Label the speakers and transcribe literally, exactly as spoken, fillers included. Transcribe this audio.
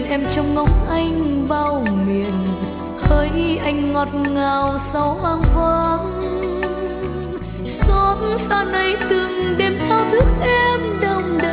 Speaker 1: em trông ngóng anh bao miền, hỡi anh ngọt ngào sau hoang vắng. Xót xa này từng đêm thao thức em đông